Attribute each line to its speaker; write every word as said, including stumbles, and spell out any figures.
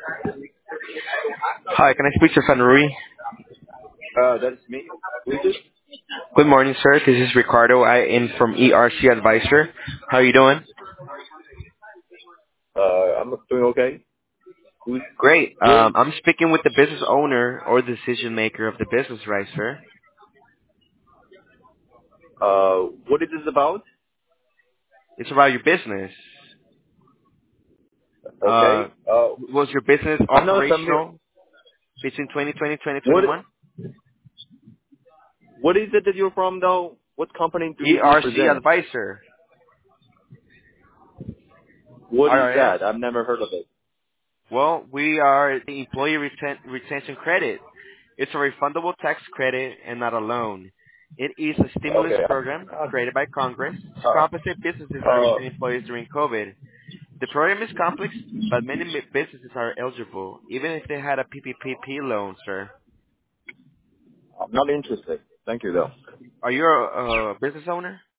Speaker 1: Hi, can I speak to Sanrui?
Speaker 2: Uh, that's me. Who is it?
Speaker 1: Good morning, sir. This is Ricardo. I am from E R C Advisor. How are you doing?
Speaker 2: Uh, I'm doing okay. Who's
Speaker 1: Great.
Speaker 2: where?
Speaker 1: Um, I'm speaking with the business owner or decision maker of the business, right, sir?
Speaker 2: Uh, what is this about?
Speaker 1: It's about your business. Uh,
Speaker 2: Okay. Uh,
Speaker 1: was your business
Speaker 2: I'm not familiar.
Speaker 1: operational between twenty twenty and
Speaker 2: What
Speaker 1: twenty twenty-one?
Speaker 2: What is it that you're from, though? What company do you
Speaker 1: E R C
Speaker 2: represent?
Speaker 1: Advisor.
Speaker 2: What is
Speaker 1: R R S.
Speaker 2: that? I've never heard of it.
Speaker 1: Well, we are the employee reten- retention credit. It's a refundable tax credit and not a loan. It is a stimulus
Speaker 2: Okay.
Speaker 1: program created by Congress to
Speaker 2: Uh,
Speaker 1: compensate businesses that
Speaker 2: uh,
Speaker 1: retain employees during COVID. The program is complex, but many mi- businesses are eligible, even if they had a P P P loan, sir.
Speaker 2: I'm not interested. Thank you, though.
Speaker 1: Are you a, a business owner?